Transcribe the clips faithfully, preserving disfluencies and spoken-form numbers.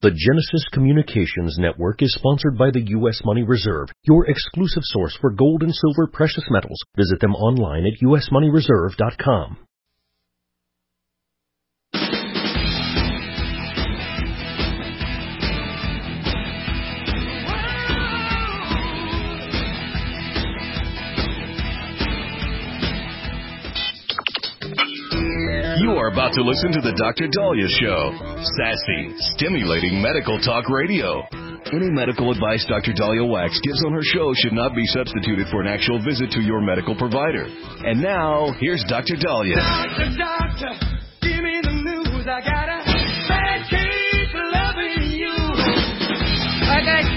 The Genesis Communications Network is sponsored by the U S Money Reserve, your exclusive source for gold and silver precious metals. Visit them online at u s money reserve dot com. You are about to listen to the Doctor Daliah Show. Sassy, stimulating medical talk radio. Any medical advice Doctor Daliah Wax gives on her show should not be substituted for an actual visit to your medical provider. And now, here's Doctor Daliah. Doctor, doctor, give me the news. I got a bad case of loving you. All right, guys.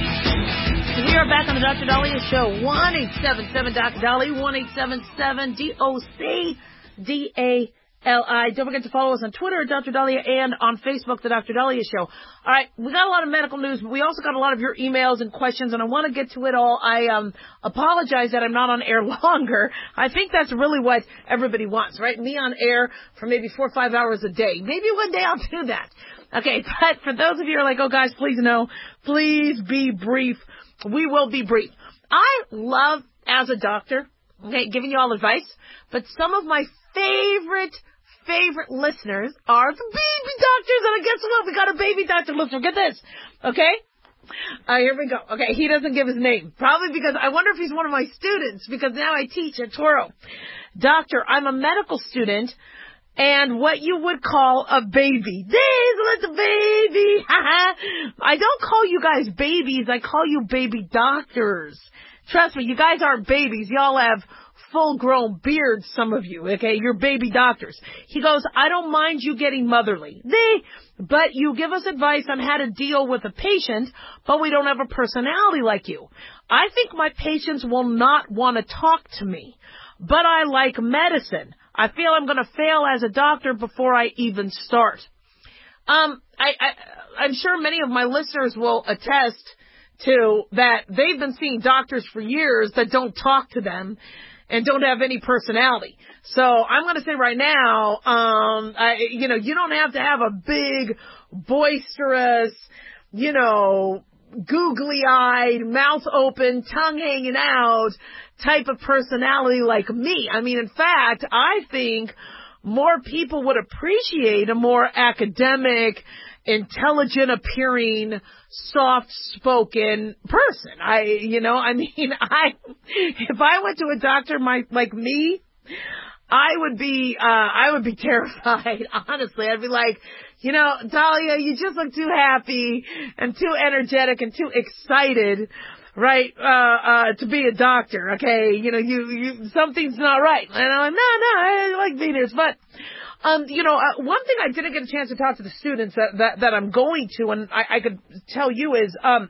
We are back on the Doctor Daliah Show. one eight seven seven Doctor Daliah, one eight seven seven D O C D A L I. Don't forget to follow us on Twitter at Doctor Daliah and on Facebook, The Doctor Daliah Show. All right, we got a lot of medical news, but we also got a lot of your emails and questions, and I want to get to it all. I um apologize that I'm not on air longer. I think that's really what everybody wants, right? Me on air for maybe four or five hours a day. Maybe one day I'll do that. Okay, but for those of you who are like, oh, guys, please no, please be brief. We will be brief. I love, as a doctor, okay, giving you all advice, but some of my favorite favorite listeners are the baby doctors, and guess what? We got a baby doctor listener. Get this, okay? Uh, here we go. Okay, he doesn't give his name. Probably because I wonder if he's one of my students, because now I teach at Toro. Doctor, I'm a medical student, and what you would call a baby. This was a baby. I don't call you guys babies. I call you baby doctors. Trust me, you guys aren't babies. Y'all have full-grown beards, some of you, okay? You're baby doctors. He goes, I don't mind you getting motherly. They, but you give us advice on how to deal with a patient, but we don't have a personality like you. I think my patients will not want to talk to me, but I like medicine. I feel I'm going to fail as a doctor before I even start. Um, I, I, I'm sure many of my listeners will attest to that they've been seeing doctors for years that don't talk to them and don't have any personality. So I'm going to say right now, um, I, you know, you don't have to have a big, boisterous, you know, googly-eyed, mouth open, tongue hanging out type of personality like me. I mean, in fact, I think more people would appreciate a more academic, intelligent appearing, soft-spoken person. I, you know, I mean, I, if I went to a doctor my, like me, I would be, uh, I would be terrified, honestly. I'd be like, you know, Daliah, you just look too happy and too energetic and too excited, right, uh, uh, to be a doctor, okay? You know, you, you, something's not right. And I'm like, no, no, I like being here, but, Um, you know, uh, one thing I didn't get a chance to talk to the students that, that, that I'm going to, and I, I could tell you is, um,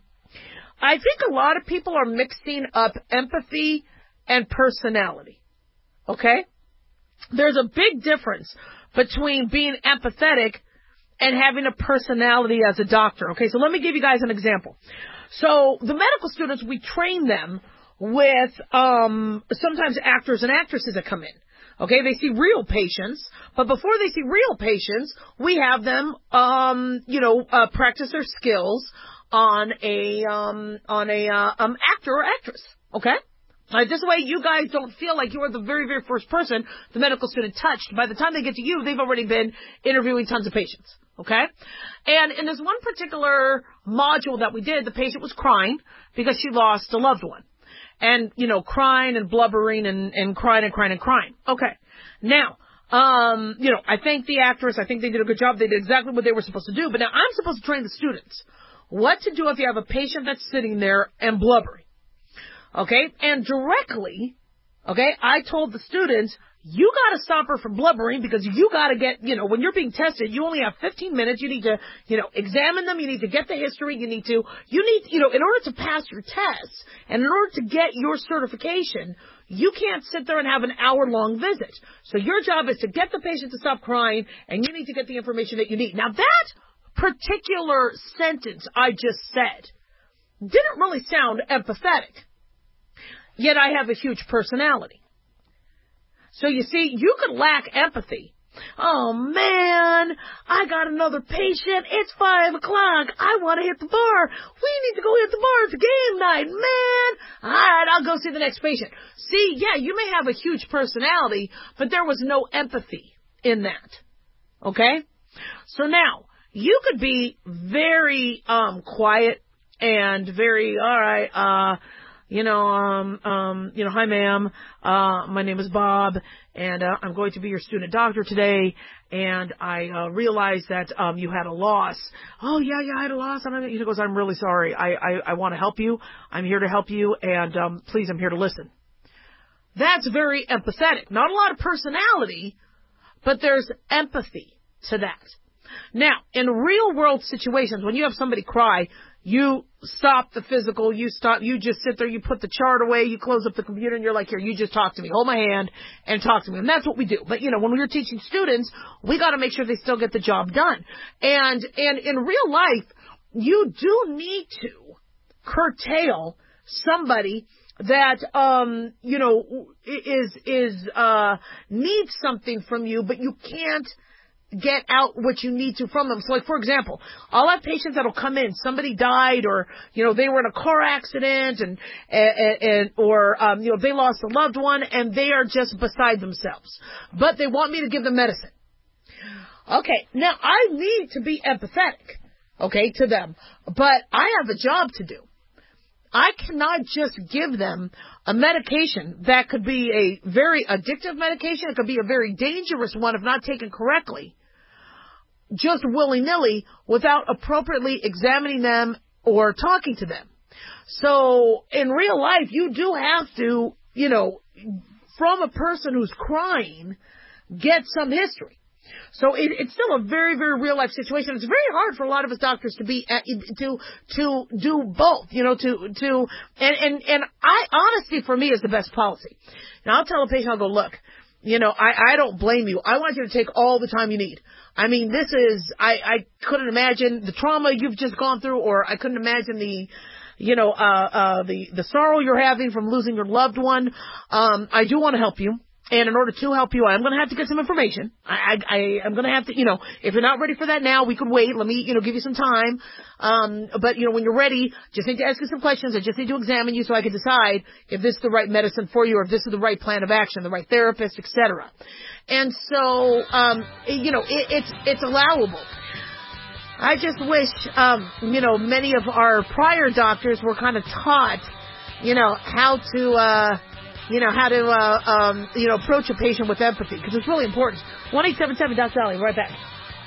I think a lot of people are mixing up empathy and personality. Okay? There's a big difference between being empathetic and having a personality as a doctor. Okay, so let me give you guys an example. So the medical students, we train them with, um, sometimes actors and actresses that come in. Okay, they see real patients, but before they see real patients, we have them, um, you know, uh, practice their skills on a, um, on a, uh, um, actor or actress. Okay? Uh, this way you guys don't feel like you are the very, very first person the medical student touched. By the time they get to you, they've already been interviewing tons of patients. Okay? And in this one particular module that we did, the patient was crying because she lost a loved one. And, you know, crying and blubbering and, and crying and crying and crying. Okay. Now, um, you know, I thank the actress. I think they did a good job. They did exactly what they were supposed to do. But now I'm supposed to train the students what to do if you have a patient that's sitting there and blubbering. Okay? And directly, okay, I told the students, you got to stop her from blubbering because you got to get, you know, when you're being tested, you only have fifteen minutes. You need to, you know, examine them. You need to get the history. You need to, you need, you know, in order to pass your tests and in order to get your certification, you can't sit there and have an hour-long visit. So your job is to get the patient to stop crying, and you need to get the information that you need. Now, that particular sentence I just said didn't really sound empathetic, yet I have a huge personality. So you see, you could lack empathy Oh, man, I got another patient. It's five o'clock. I want to hit the bar. We need to go hit the bar. It's game night, man. All right, I'll go see the next patient. See, yeah, you may have a huge personality, but there was no empathy in that. Okay? So now, you could be very um quiet and very, all right, uh, you know, um, um, you know, hi, ma'am. Uh, my name is Bob, and uh, I'm going to be your student doctor today. And I uh, realized that um, you had a loss. Oh, yeah, yeah, I had a loss. And he goes, I'm really sorry. I, I, I want to help you. I'm here to help you, and um, please, I'm here to listen. That's very empathetic. Not a lot of personality, but there's empathy to that. Now, in real world situations, when you have somebody cry, you stop the physical, you stop, you just sit there, you put the chart away, you close up the computer, and you're like, here, you just talk to me, hold my hand, and talk to me. And that's what we do. But, you know, when we're teaching students, we got to make sure they still get the job done. And, and in real life, you do need to curtail somebody that, um, you know, is, is, uh, needs something from you, but you can't get out what you need to from them. So, like, for example, I'll have patients that'll come in, somebody died, or, you know, they were in a car accident, and, and, and or, um, you know, they lost a loved one, and they are just beside themselves. But they want me to give them medicine. Okay, now, I need to be empathetic, okay, to them. But I have a job to do. I cannot just give them a medication that could be a very addictive medication. It could be a very dangerous one if not taken correctly, just willy-nilly, without appropriately examining them or talking to them. So in real life, you do have to, you know, from a person who's crying, get some history. So it, it's still a very, very real life situation. It's very hard for a lot of us doctors to be at, to to do both, you know, to to and and and I honesty for me is the best policy. Now I'll tell a patient, I'll go, look, you know, I I don't blame you. I want you to take all the time you need. I mean, this is I I couldn't imagine the trauma you've just gone through, or I couldn't imagine the you know uh uh the the sorrow you're having from losing your loved one. Um, I do want to help you. And in order to help you, I'm going to have to get some information. I, I, I, I'm going to have to, you know, if you're not ready for that now, we could wait. Let me, you know, give you some time. Um, but, you know, when you're ready, just need to ask you some questions. I just need to examine you so I can decide if this is the right medicine for you, or if this is the right plan of action, the right therapist, et cetera. And so, um, you know, it, it's, it's allowable. I just wish, um, you know, many of our prior doctors were kind of taught, you know, how to, uh, you know, how to, uh, um, you know, approach a patient with empathy, because it's really important. one eight seven seven Doc Dolly, right back.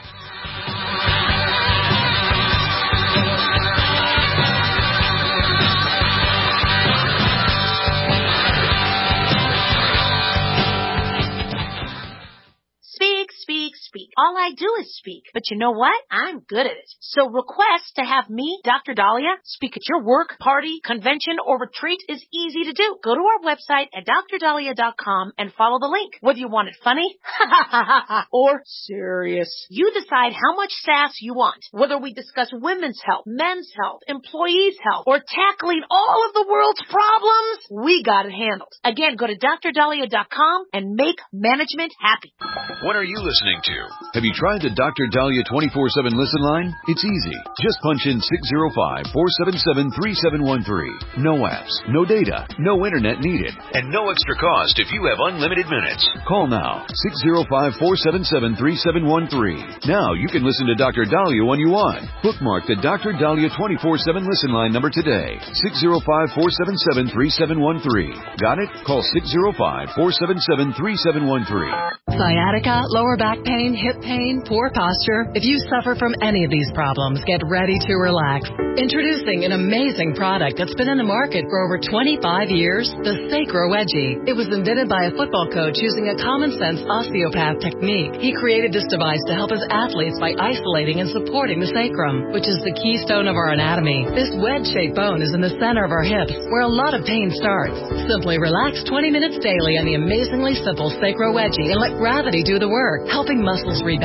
Speak, speak, speak. All I do is speak. But you know what? I'm good at it. So request to have me, Doctor Dahlia, speak at your work, party, convention, or retreat is easy to do. Go to our website at dr dahlia dot com and follow the link. Whether you want it funny or serious, you decide how much sass you want. Whether we discuss women's health, men's health, employees' health, or tackling all of the world's problems, we got it handled. Again, go to dr dahlia dot com and make management happy. What are you listening to? Have you tried the Doctor Dahlia twenty-four seven listen line? It's easy. Just punch in six zero five, four seven seven, three seven one three. No apps, no data, no internet needed, and no extra cost if you have unlimited minutes. Call now, six zero five, four seven seven, three seven one three. Now you can listen to Doctor Dahlia when you want. Bookmark the Doctor Dahlia twenty-four seven listen line number today, six zero five, four seven seven, three seven one three. Got it? Call six zero five, four seven seven, three seven one three. Sciatica, lower back pain, hip pain, poor posture. If you suffer from any of these problems, get ready to relax. Introducing an amazing product that's been in the market for over twenty-five years, the Sacro Wedgie. It was invented by a football coach using a common-sense osteopath technique. He created this device to help his athletes by isolating and supporting the sacrum, which is the keystone of our anatomy. This wedge-shaped bone is in the center of our hips, where a lot of pain starts. Simply relax twenty minutes daily on the amazingly simple Sacro Wedgie and let gravity do the work, helping muscles rebound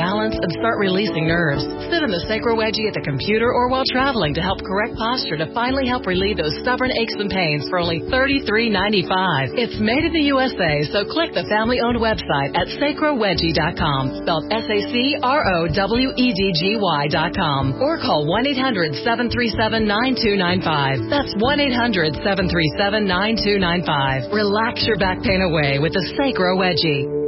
balance and start releasing nerves. Sit in the Sacro Wedgie at the computer or while traveling to help correct posture to finally help relieve those stubborn aches and pains for only thirty-three ninety-five. It's made in the U S A, so click the family-owned website at sacro wedgie dot com, spelled S A C R O W E D G Y dot com, or call one eight hundred seven three seven nine two nine five. That's one eight hundred seven three seven nine two nine five. Relax your back pain away with the Sacro Wedgie.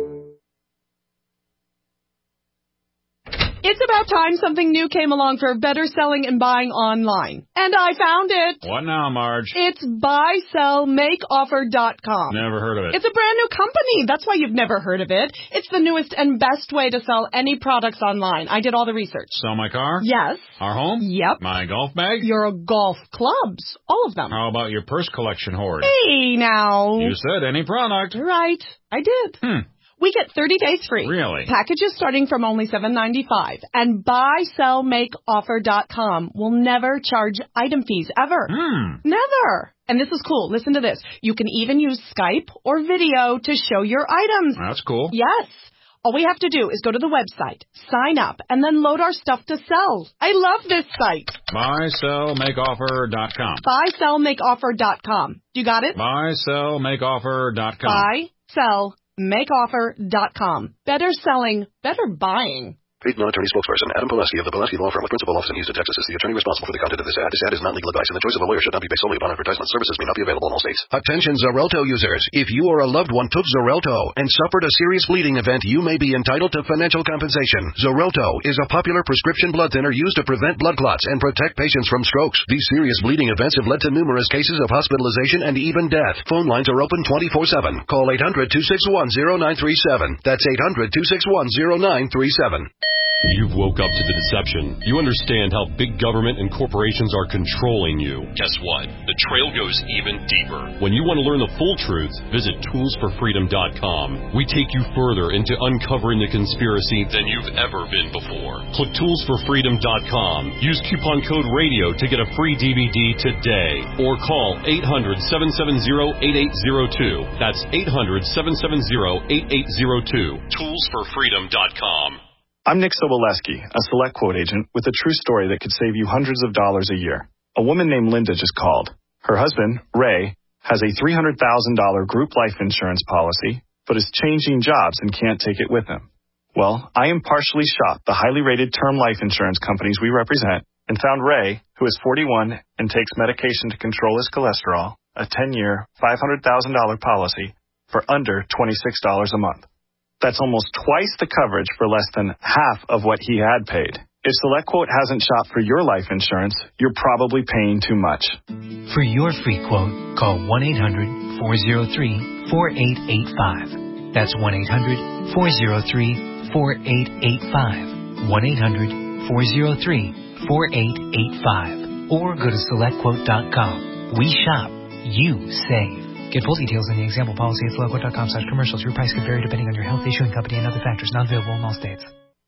It's about time something new came along for better selling and buying online. And I found it. What now, Marge? It's buy sell make offer dot com. Never heard of it. It's a brand new company. That's why you've never heard of it. It's the newest and best way to sell any products online. I did all the research. Sell my car? Yes. Our home? Yep. My golf bag? Your golf clubs. All of them. How about your purse collection hoard? Hey, now. You said any product. Right. I did. Hmm. We get thirty days free. Really? Packages starting from only seven ninety-five. And buy sell make offer dot com will never charge item fees ever. Hmm. Never. And this is cool. Listen to this. You can even use Skype or video to show your items. That's cool. Yes. All we have to do is go to the website, sign up, and then load our stuff to sell. I love this site. buy sell make offer dot com. buy sell make offer dot com. You got it? buy sell make offer dot com. buy sell make offer dot com. Better selling, better buying. Paid non-attorney spokesperson Adam Pulaski of the Pulaski Law Firm with principal office in Houston, Texas is the attorney responsible for the content of this ad. This ad is not legal advice, and the choice of a lawyer should not be based solely upon advertisement. Services may not be available in all states. Attention Xarelto users. If you or a loved one took Xarelto and suffered a serious bleeding event, you may be entitled to financial compensation. Xarelto is a popular prescription blood thinner used to prevent blood clots and protect patients from strokes. These serious bleeding events have led to numerous cases of hospitalization and even death. Phone lines are open twenty-four seven. Call eight hundred two six one zero nine three seven. That's eight hundred two six one zero nine three seven. You've woke up to the deception. You understand how big government and corporations are controlling you. Guess what? The trail goes even deeper. When you want to learn the full truth, visit tools for freedom dot com. We take you further into uncovering the conspiracy than you've ever been before. Click tools for freedom dot com. Use coupon code RADIO to get a free D V D today. Or call eight hundred seven seven zero eight eight zero two. That's eight hundred seven seven zero eight eight zero two. tools for freedom dot com. I'm Nick Soboleski, a Select Quote agent with a true story that could save you hundreds of dollars a year. A woman named Linda just called. Her husband, Ray, has a three hundred thousand dollars group life insurance policy, but is changing jobs and can't take it with him. Well, I impartially shopped the highly rated term life insurance companies we represent and found Ray, who is forty-one and takes medication to control his cholesterol, a ten-year, five hundred thousand dollars policy for under twenty-six dollars a month. That's almost twice the coverage for less than half of what he had paid. If SelectQuote hasn't shopped for your life insurance, you're probably paying too much. For your free quote, call one eight hundred four oh three four eight eight five. That's one eight hundred four oh three four eight eight five. one eight hundred four oh three four eight eight five. Or go to select quote dot com. We shop. You save. Get full details in the example policy at select quote dot com slash commercials. Your price could vary depending on your health, issuing company, and other factors. Not available in all states.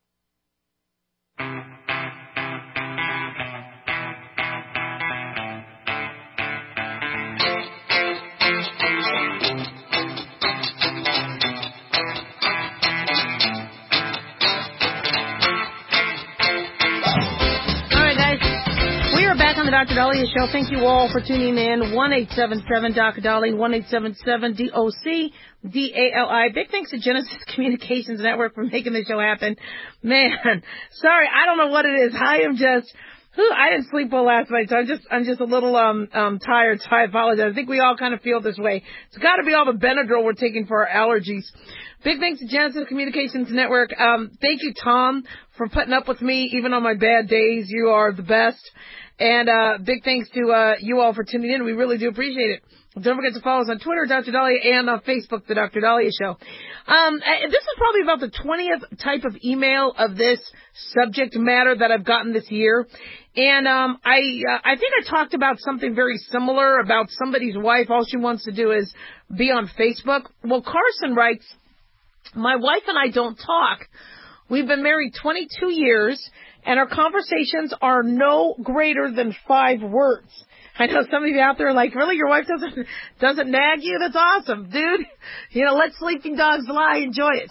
Doctor Dahlia Show. Thank you all for tuning in. one eight seven seven Doctor Dahlia, one eight seven seven D O C D A L I. Big thanks to Genesis Communications Network for making this show happen. Man, sorry, I don't know what it is. I am just, whew, I didn't sleep well last night, so I'm just, I'm just a little um, um tired, so I apologize. I think we all kind of feel this way. It's got to be all the Benadryl we're taking for our allergies. Big thanks to Genesis Communications Network. Um, thank you, Tom, for putting up with me even on my bad days. You are the best. And uh big thanks to uh you all for tuning in. We really do appreciate it. Don't forget to follow us on Twitter, Doctor Dahlia, and on Facebook, The Doctor Dahlia Show. Um This is probably about the twentieth type of email of this subject matter that I've gotten this year. And um I uh, I think I talked about something very similar about somebody's wife. All she wants to do is be on Facebook. Well, Carson writes, my wife and I don't talk. We've been married twenty-two years, and our conversations are no greater than five words. I know some of you out there are like, really, your wife doesn't doesn't nag you? That's awesome, dude. You know, let sleeping dogs lie. Enjoy it.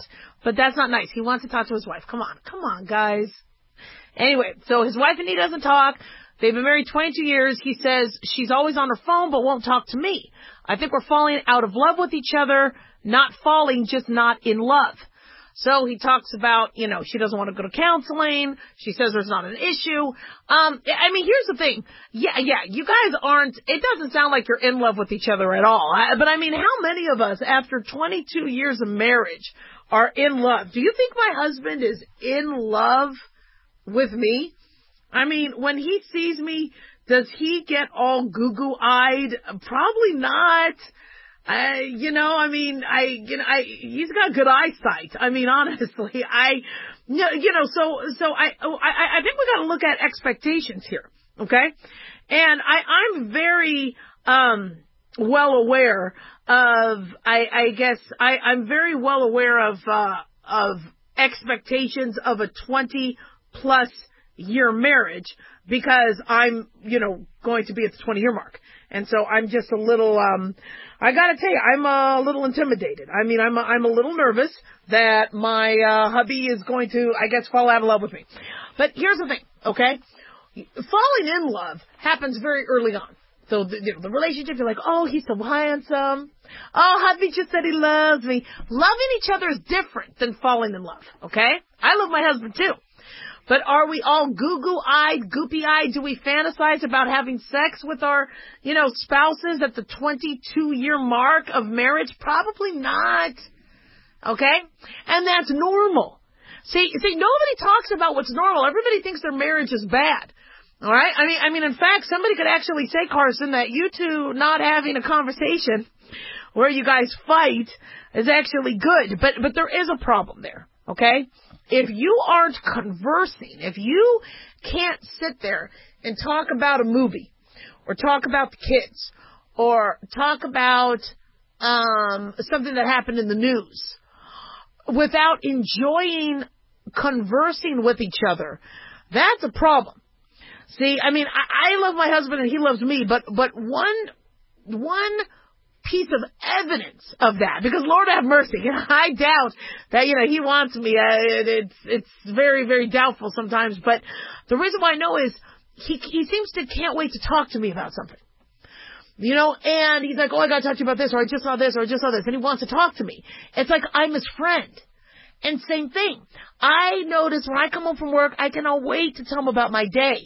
But that's not nice. He wants to talk to his wife. Come on. Come on, guys. Anyway, so his wife and he doesn't talk. They've been married twenty-two years. He says she's always on her phone but won't talk to me. I think we're falling out of love with each other. Not falling, just not in love. So he talks about, you know, she doesn't want to go to counseling. She says there's not an issue. Um, I mean, here's the thing. Yeah, yeah, you guys aren't, it doesn't sound like you're in love with each other at all. I, but I mean, how many of us after twenty-two years of marriage are in love? Do you think my husband is in love with me? I mean, when he sees me, does he get all goo-goo-eyed? Probably not. I, you know, I mean, I, you know, I, he's got good eyesight. I mean, honestly, I, you know, so, so I, I, I think we got to look at expectations here. Okay. And I, I'm very, um, well aware of, I, I guess I, I'm very well aware of, uh, of expectations of a twenty plus year marriage because I'm, you know, going to be at the twenty year mark. And so I'm just a little, um, I gotta tell you, I'm a little intimidated. I mean, I'm a, I'm a little nervous that my, uh, hubby is going to, I guess, fall out of love with me. But here's the thing, okay? Falling in love happens very early on. So the, you know, the relationship, you're like, oh, he's so handsome. Oh, hubby just said he loves me. Loving each other is different than falling in love, okay? I love my husband too. But are we all goo-goo-eyed, goopy-eyed? Do we fantasize about having sex with our, you know, spouses at the twenty-two year mark of marriage? Probably not. Okay? And that's normal. See, see, nobody talks about what's normal. Everybody thinks their marriage is bad. All right? I mean, I mean, in fact, somebody could actually say, Carson, that you two not having a conversation where you guys fight is actually good. But, but there is a problem there. Okay? If you aren't conversing, if you can't sit there and talk about a movie or talk about the kids or talk about um, something that happened in the news without enjoying conversing with each other, that's a problem. See, I mean, I, I love my husband and he loves me, but, but one, one piece of evidence of that, because Lord have mercy, I doubt that, you know, he wants me. Uh, it, it's, it's very, very doubtful sometimes, but the reason why I know is he, he seems to can't wait to talk to me about something. You know, and he's like, oh, I gotta talk to you about this, or I just saw this, or I just saw this, and he wants to talk to me. It's like I'm his friend. And same thing. I notice when I come home from work, I cannot wait to tell him about my day.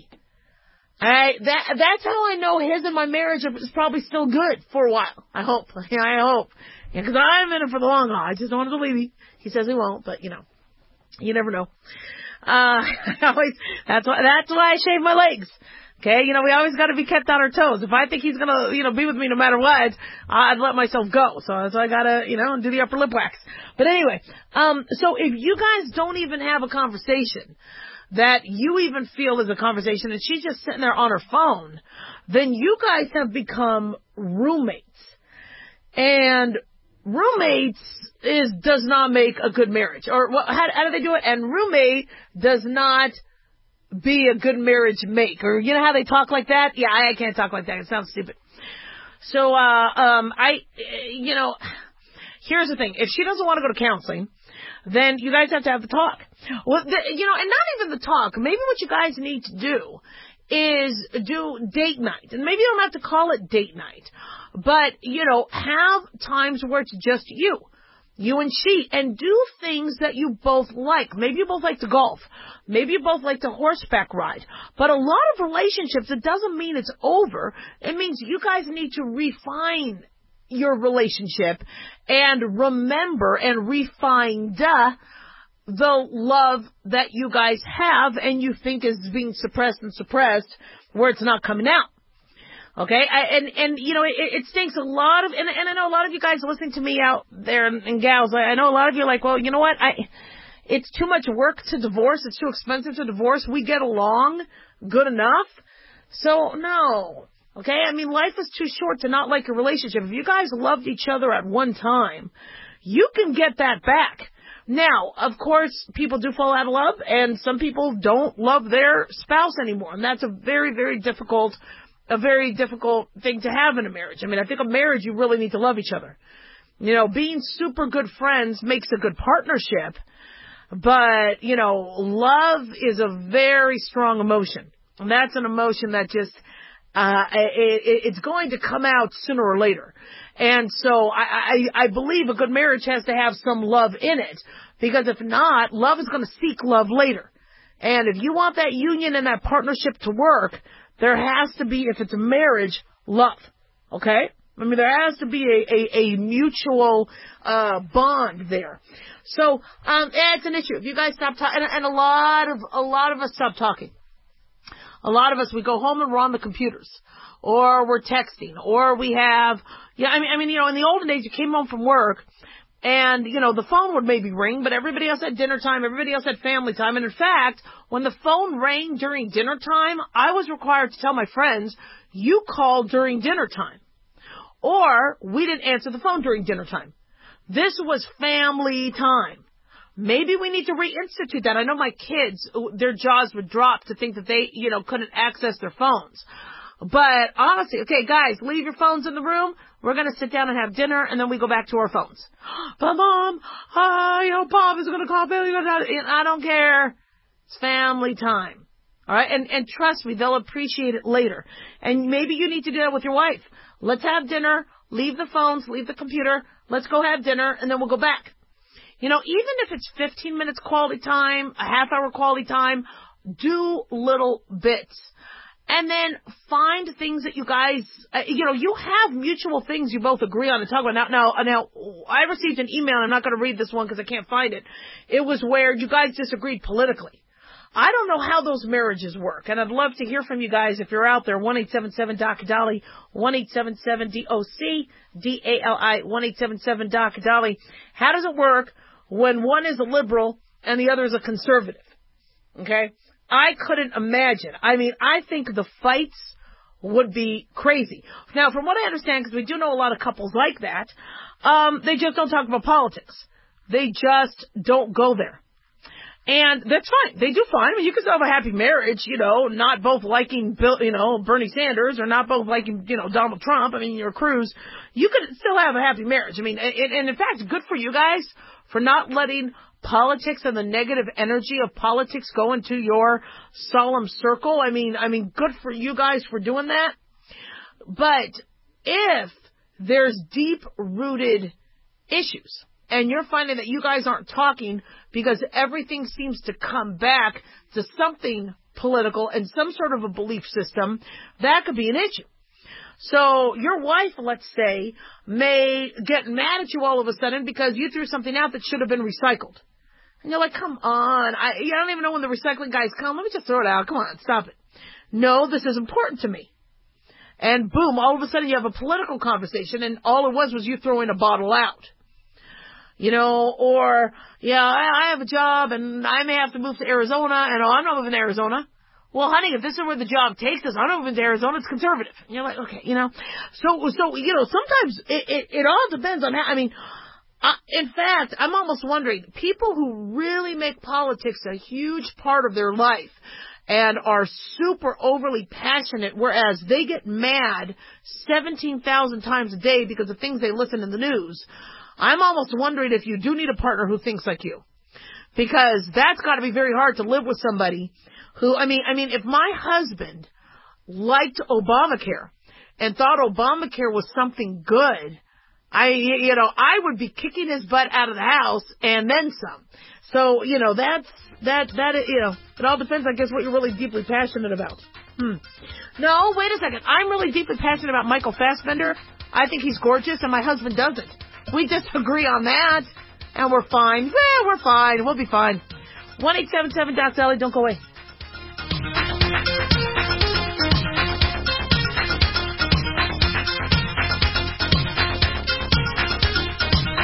I, that, that's how I know his and my marriage is probably still good for a while. I hope. Yeah, I hope. Yeah, cause I'm in it for the long haul. I just don't want to believe he. He says he won't, but you know, you never know. Uh, I always, that's why, that's why I shave my legs. Okay. You know, we always got to be kept on our toes. If I think he's going to, you know, be with me no matter what, I'd let myself go. So that's why I got to, you know, do the upper lip wax. But anyway, um, so if you guys don't even have a conversation that you even feel is a conversation and she's just sitting there on her phone, then you guys have become roommates. And roommates is does not make a good marriage. Or well, how, how do they do it? And roommate does not be a good marriage make. Or you know how they talk like that? Yeah, I can't talk like that. It sounds stupid. So, uh, um, I, you know, here's the thing. If she doesn't want to go to counseling, then you guys have to have the talk. Well, the, you know, and not even the talk. Maybe what you guys need to do is do date night. And maybe you don't have to call it date night. But, you know, have times where it's just you. You and she. And do things that you both like. Maybe you both like to golf. Maybe you both like to horseback ride. But a lot of relationships, it doesn't mean it's over. It means you guys need to refine your relationship and remember and refine the, the love that you guys have and you think is being suppressed and suppressed where it's not coming out. Okay? I, and, and, you know, it, it stinks a lot of, and, and I know a lot of you guys listening to me out there and, and gals, I, I know a lot of you are like, well, you know what? I, it's too much work to divorce. It's too expensive to divorce. We get along good enough. So, no. Okay, I mean, life is too short to not like a relationship. If you guys loved each other at one time, you can get that back. Now, of course, people do fall out of love, and some people don't love their spouse anymore, and that's a very, very difficult, a very difficult thing to have in a marriage. I mean, I think a marriage, you really need to love each other. You know, being super good friends makes a good partnership, but, you know, love is a very strong emotion. And that's an emotion that just, uh, it, it, it's going to come out sooner or later. And so I, I, I believe a good marriage has to have some love in it, because if not, love is going to seek love later. And if you want that union and that partnership to work, there has to be, if it's a marriage, love. Okay? I mean, there has to be a, a, a mutual uh bond there. So, um, yeah, it's an issue. If you guys stop talking, and, and a lot of, a lot of us stop talking. A lot of us, we go home and we're on the computers, or we're texting, or we have, yeah, I mean, I mean, you know, in the olden days, you came home from work, and, you know, the phone would maybe ring, but everybody else had dinner time, everybody else had family time, and in fact, when the phone rang during dinner time, I was required to tell my friends, you called during dinner time. Or we didn't answer the phone during dinner time. This was family time. Maybe we need to reinstitute that. I know my kids, their jaws would drop to think that they, you know, couldn't access their phones. But honestly, okay, guys, leave your phones in the room. We're going to sit down and have dinner, and then we go back to our phones. But Mom, uh, you know, Bob is going to call Billy. I don't care. It's family time. All right, and, and trust me, they'll appreciate it later. And maybe you need to do that with your wife. Let's have dinner, leave the phones, leave the computer, let's go have dinner, and then we'll go back. You know, even if it's fifteen minutes quality time, a half hour quality time, do little bits. And then find things that you guys, uh, you know, you have mutual things you both agree on and talk about. Now, now, now I received an email, and I'm not going to read this one because I can't find it. It was where you guys disagreed politically. I don't know how those marriages work, and I'd love to hear from you guys if you're out there. one eight seven seven D O C Dolly, one eight seven seven D O C D A L I, one eight seven seven D O C Dolly. How does it work when one is a liberal and the other is a conservative? Okay? I couldn't imagine. I mean, I think the fights would be crazy. Now, from what I understand, because we do know a lot of couples like that, um, they just don't talk about politics. They just don't go there. And that's fine. They do fine. I mean, you can still have a happy marriage, you know, not both liking, Bill, you know, Bernie Sanders, or not both liking, you know, Donald Trump. I mean, you're Cruz. You could still have a happy marriage. I mean, and, and in fact, good for you guys for not letting politics and the negative energy of politics go into your solemn circle. I mean, I mean, good for you guys for doing that. But if there's deep-rooted issues, and you're finding that you guys aren't talking because everything seems to come back to something political and some sort of a belief system, that could be an issue. So your wife, let's say, may get mad at you all of a sudden because you threw something out that should have been recycled. And you're like, come on, I, I don't even know when the recycling guys come. Let me just throw it out. Come on, stop it. No, this is important to me. And boom, all of a sudden you have a political conversation, and all it was was you throwing a bottle out. You know, or, yeah, I, I have a job and I may have to move to Arizona, and oh, I'm not moving to Arizona. Well, honey, if this is where the job takes us, I'm not moving to Arizona. It's conservative. And you're like, okay, you know. So, so you know, sometimes it, it, it all depends on how, I mean, uh, in fact, I'm almost wondering, people who really make politics a huge part of their life and are super overly passionate, whereas they get mad seventeen thousand times a day because of things they listen in the news, I'm almost wondering if you do need a partner who thinks like you. Because that's got to be very hard to live with somebody who, I mean, I mean, if my husband liked Obamacare and thought Obamacare was something good, I, you know, I would be kicking his butt out of the house and then some. So, you know, that's, that, that, you know, it all depends, I guess, what you're really deeply passionate about. Hmm. No, wait a second. I'm really deeply passionate about Michael Fassbender. I think he's gorgeous, and my husband doesn't. We disagree on that, and we're fine. Yeah, we're fine. We'll be fine. one eight seven seven D O C Dolly. Don't go away.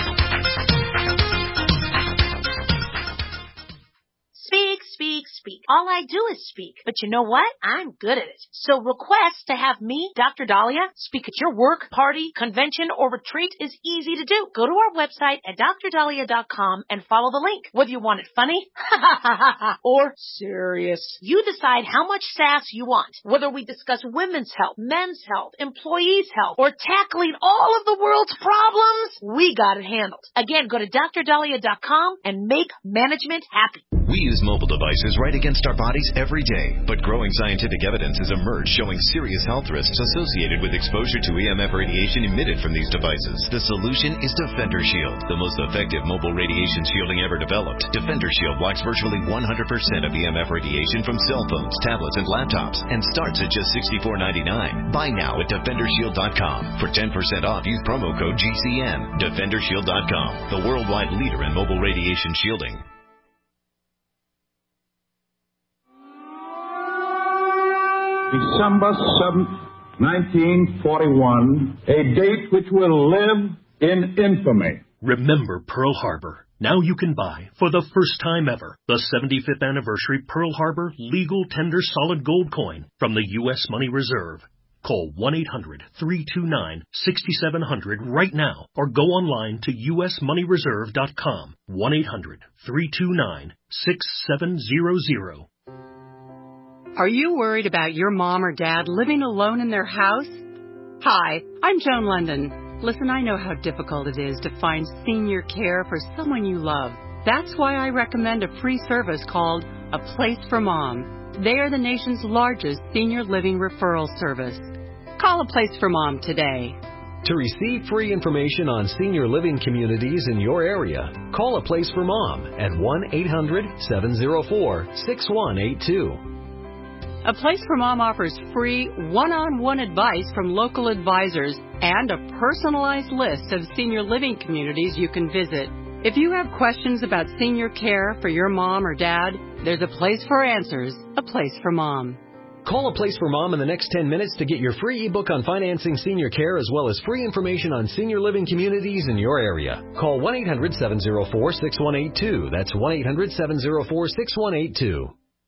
Speak, speak, speak. All I do is speak. But you know what? I'm good at it. So request to have me, Doctor Dahlia, speak at your work, party, convention, or retreat is easy to do. Go to our website at d r dahlia dot com and follow the link. Whether you want it funny or serious, you decide how much sass you want. Whether we discuss women's health, men's health, employees' health, or tackling all of the world's problems, we got it handled. Again, go to d r dahlia dot com and make management happy. We use mobile devices right against our bodies every day, but growing scientific evidence has emerged showing serious health risks associated with exposure to E M F radiation emitted from these devices. The solution is Defender Shield, the most effective mobile radiation shielding ever developed. Defender Shield blocks virtually one hundred percent of E M F radiation from cell phones, tablets, and laptops, and starts at just sixty-four ninety-nine. Buy now at defender shield dot com. For ten percent off, use promo code G C N. defender shield dot com, the worldwide leader in mobile radiation shielding. December seventh, nineteen forty-one, a date which will live in infamy. Remember Pearl Harbor. Now you can buy, for the first time ever, the seventy-fifth anniversary Pearl Harbor Legal Tender Solid Gold Coin from the U S Money Reserve. Call one eight hundred, three two nine, six seven zero zero right now or go online to u s money reserve dot com. one eight hundred, three two nine, six seven zero zero. Are you worried about your mom or dad living alone in their house? Hi, I'm Joan London. Listen, I know how difficult it is to find senior care for someone you love. That's why I recommend a free service called A Place for Mom. They are the nation's largest senior living referral service. Call A Place for Mom today. To receive free information on senior living communities in your area, call A Place for Mom at one eight hundred, seven zero four, six one eight two. A Place for Mom offers free one-on-one advice from local advisors and a personalized list of senior living communities you can visit. If you have questions about senior care for your mom or dad, there's a place for answers, A Place for Mom. Call A Place for Mom in the next ten minutes to get your free ebook on financing senior care as well as free information on senior living communities in your area. Call one eight hundred, seven zero four, six one eight two. That's one eight hundred, seven zero four, six one eight two.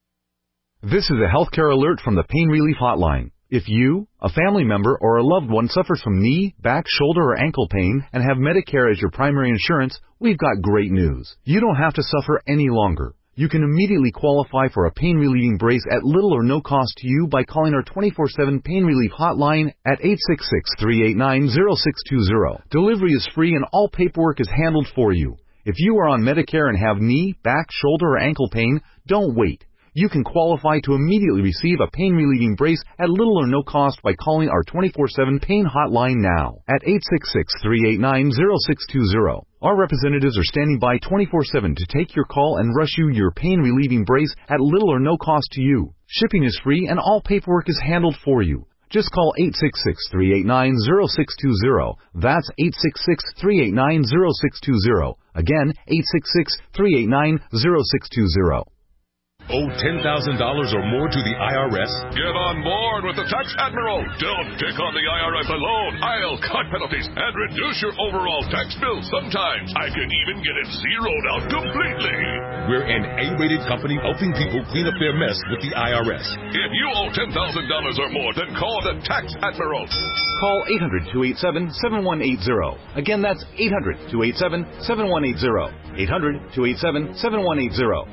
This is a healthcare alert from the Pain Relief Hotline. If you, a family member, or a loved one suffers from knee, back, shoulder, or ankle pain and have Medicare as your primary insurance, we've got great news. You don't have to suffer any longer. You can immediately qualify for a pain-relieving brace at little or no cost to you by calling our twenty-four seven Pain Relief Hotline at eight six six, three eight nine, zero six two zero. Delivery is free and all paperwork is handled for you. If you are on Medicare and have knee, back, shoulder, or ankle pain, don't wait. You can qualify to immediately receive a pain-relieving brace at little or no cost by calling our twenty-four seven Pain Hotline now at eight six six, three eight nine, zero six two zero. Our representatives are standing by twenty-four seven to take your call and rush you your pain-relieving brace at little or no cost to you. Shipping is free and all paperwork is handled for you. Just call eight six six, three eight nine, zero six two zero. That's eight six six, three eight nine, zero six two zero. Again, eight six six, three eight nine, zero six two zero. Owe ten thousand dollars or more to the I R S? Get on board with the Tax Admiral. Don't take on the I R S alone. I'll cut penalties and reduce your overall tax bill. Sometimes I can even get it zeroed out completely. We're an A-rated company helping people clean up their mess with the I R S. If you owe ten thousand dollars or more, then call the Tax Admiral. Call eight hundred, two eight seven, seven one eight zero. Again, that's eight hundred, two eight seven, seven one eight zero. eight hundred, two eight seven, seven one eight zero.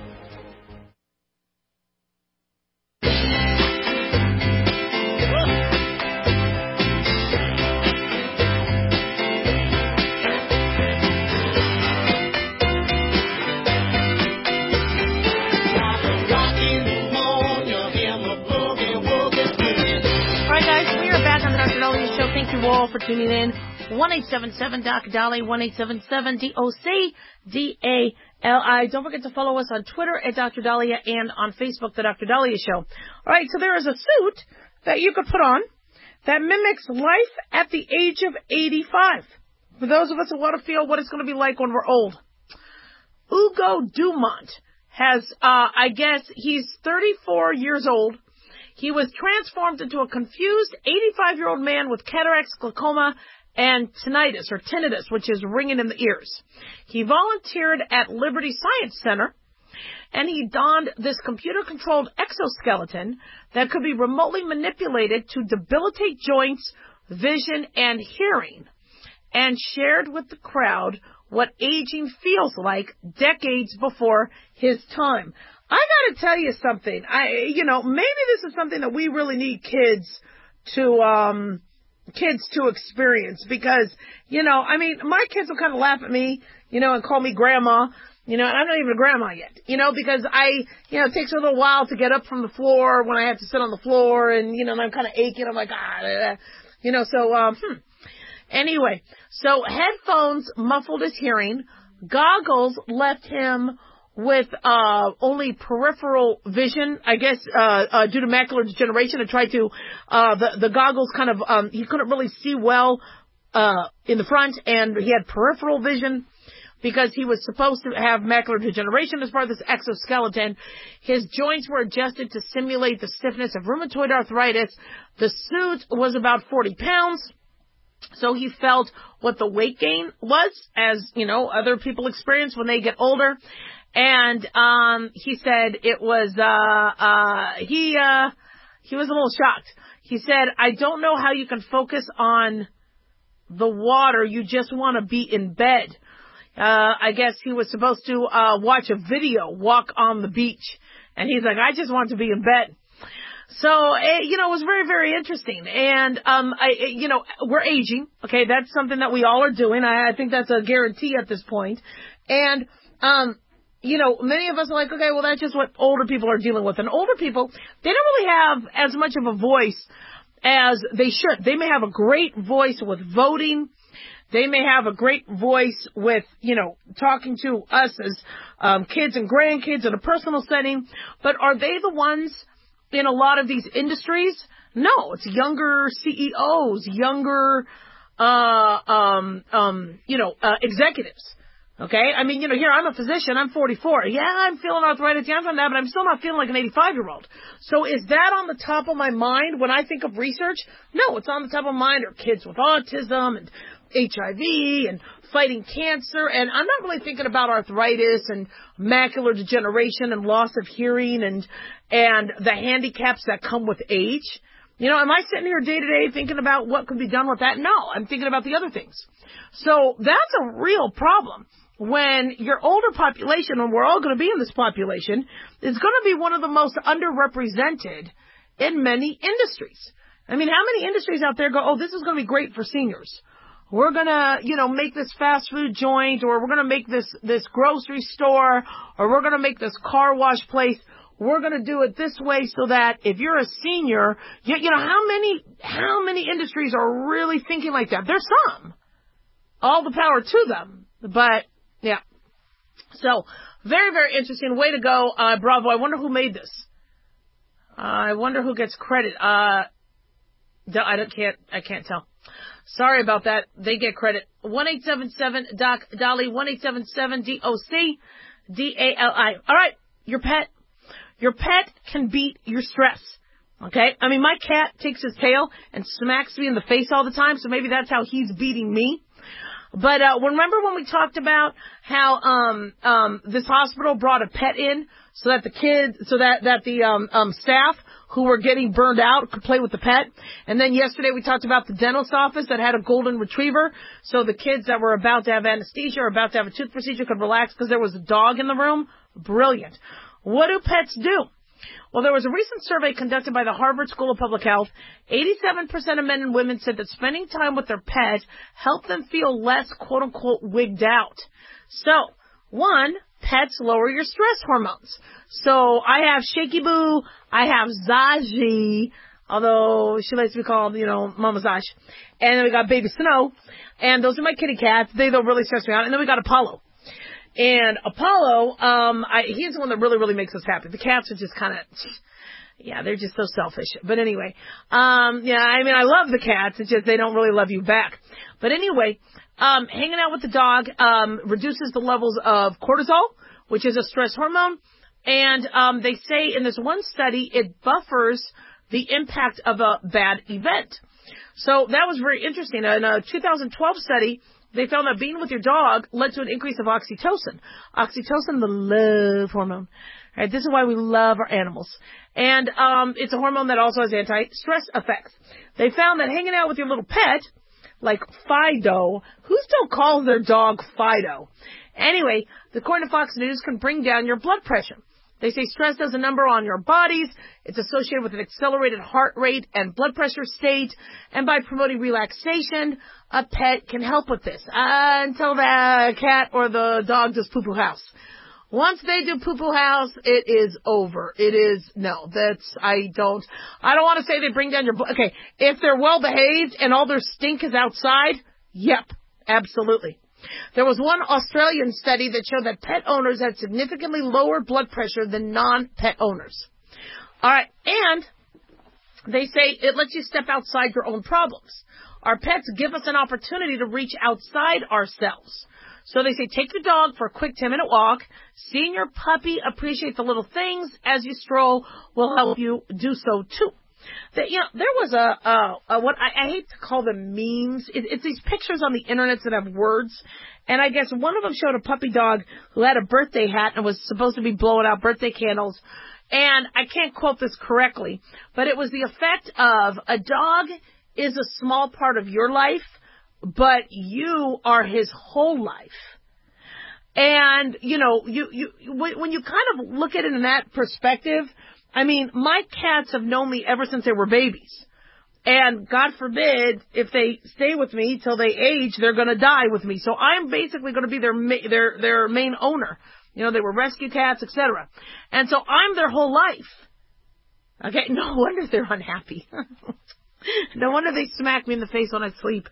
All for tuning in. one eight seven seven Doc Dolly, one eight seven seven D O C D A L I. Don't forget to follow us on Twitter at Doctor Dahlia and on Facebook, The Doctor Dahlia Show. All right, so there is a suit that you could put on that mimics life at the age of eighty-five. For those of us who want to feel what it's going to be like when we're old. Hugo Dumont has, uh, I guess, he's thirty-four years old. He was transformed into a confused eighty-five-year-old man with cataracts, glaucoma, and tinnitus, or tinnitus, which is ringing in the ears. He volunteered at Liberty Science Center And he donned this computer-controlled exoskeleton that could be remotely manipulated to debilitate joints, vision, and hearing, and shared with the crowd what aging feels like decades before his time. I gotta tell you something. I, you know, maybe this is something that we really need kids to, um, kids to experience because, you know, I mean, my kids will kind of laugh at me, you know, and call me grandma, you know, and I'm not even a grandma yet, you know, because I, you know, it takes a little while to get up from the floor when I have to sit on the floor and, you know, and I'm kind of aching. I'm like, ah, you know, so, um, hmm. Anyway, so headphones muffled his hearing, goggles left him with uh only peripheral vision, I guess, uh, uh due to macular degeneration. And tried to uh the the goggles kind of um he couldn't really see well uh in the front, and he had peripheral vision because he was supposed to have macular degeneration as part of this exoskeleton. His joints were adjusted to simulate the stiffness of rheumatoid arthritis. The suit was about forty pounds. So he felt what the weight gain was, as, you know, other people experience when they get older. And, um, he said it was, uh, uh, he, uh, he was a little shocked. He said, I don't know how you can focus on the water. You just want to be in bed. Uh, I guess he was supposed to, uh, watch a video, walk on the beach. And he's like, I just want to be in bed. So, you know, it was very, very interesting. And, um, I, you know, we're aging. Okay. That's something that we all are doing. I, I think that's a guarantee at this point. And, um, you know, many of us are like, okay, well, that's just what older people are dealing with. And older people, they don't really have as much of a voice as they should. They may have a great voice with voting. They may have a great voice with, you know, talking to us as, um, kids and grandkids in a personal setting. But are they the ones in a lot of these industries? No, it's younger C E Os, younger, uh, um, um, you know, uh, executives. Okay. I mean, you know, here I'm a physician. I'm forty-four. Yeah, I'm feeling arthritis. Yeah, I'm feeling that, but I'm still not feeling like an eighty-five year old. So is that on the top of my mind when I think of research? No, it's on the top of my mind are kids with autism and H I V and fighting cancer. And I'm not really thinking about arthritis and macular degeneration and loss of hearing and, and the handicaps that come with age. You know, am I sitting here day to day thinking about what could be done with that? No, I'm thinking about the other things. So that's a real problem. When your older population, and we're all going to be in this population, is going to be one of the most underrepresented in many industries. I mean, how many industries out there go, oh, this is going to be great for seniors. We're going to, you know, make this fast food joint, or we're going to make this, this grocery store, or we're going to make this car wash place. We're going to do it this way so that if you're a senior, you, you know, how many, how many industries are really thinking like that? There's some. All the power to them. But, yeah. So, very, very interesting. Way to go, uh, Bravo. I wonder who made this. Uh, I wonder who gets credit. Uh, I don't, can't, I can't tell. Sorry about that. They get credit. one eight seven seven Doc Dolly, one eight seven seven D O C D A L I. All right. Your pet. Your pet can beat your stress. Okay? I mean, my cat takes his tail and smacks me in the face all the time, so maybe that's how he's beating me. But, uh, remember when we talked about how, um, um, this hospital brought a pet in so that the kids, so that, that the, um, um, staff who were getting burned out could play with the pet. And then yesterday we talked about the dentist's office that had a golden retriever. So the kids that were about to have anesthesia or about to have a tooth procedure could relax because there was a dog in the room. Brilliant. What do pets do? Well, there was a recent survey conducted by the Harvard School of Public Health. eighty-seven percent of men and women said that spending time with their pet helped them feel less, quote unquote, wigged out. So, one, pets lower your stress hormones. So, I have Shaky Boo, I have Zaji, although she likes to be called, you know, Mama Zash. And then we got Baby Snow, and those are my kitty cats. They don't really stress me out. And then we got Apollo. And Apollo, um, I, he's the one that really, really makes us happy. The cats are just kind of, yeah, they're just so selfish. But anyway, um, yeah, I mean, I love the cats. It's just they don't really love you back. But anyway, um, hanging out with the dog, um, reduces the levels of cortisol, which is a stress hormone. And, um, they say in this one study, it buffers the impact of a bad event. So that was very interesting. In a two thousand twelve study, they found that being with your dog led to an increase of oxytocin. Oxytocin, the love hormone. Right, this is why we love our animals. And um, it's a hormone that also has anti-stress effects. They found that hanging out with your little pet, like Fido, who still calls their dog Fido? Anyway, according to Fox News, can bring down your blood pressure. They say stress does a number on your bodies. It's associated with an accelerated heart rate and blood pressure state. And by promoting relaxation, a pet can help with this uh, until the cat or the dog does poo-poo house. Once they do poo-poo house, it is over. It is, no, that's, I don't, I don't want to say they bring down your, okay, if they're well-behaved and all their stink is outside, yep, absolutely. There was one Australian study that showed that pet owners had significantly lower blood pressure than non-pet owners. All right, and they say it lets you step outside your own problems. Our pets give us an opportunity to reach outside ourselves. So they say take your dog for a quick ten-minute walk. Seeing your puppy appreciate the little things as you stroll will help you do so, too. That, you know, there was a, a, a what I, I hate to call them memes. It, it's these pictures on the internet that have words. And I guess one of them showed a puppy dog who had a birthday hat and was supposed to be blowing out birthday candles. And I can't quote this correctly, but it was the effect of a dog is a small part of your life, but you are his whole life. And, you know, you, you, when you kind of look at it in that perspective, I mean, my cats have known me ever since they were babies. And God forbid, if they stay with me till they age, they're going to die with me. So I'm basically going to be their, ma- their, their main owner. You know, they were rescue cats, et cetera. And so I'm their whole life. Okay, no wonder they're unhappy. No wonder they smack me in the face when I sleep.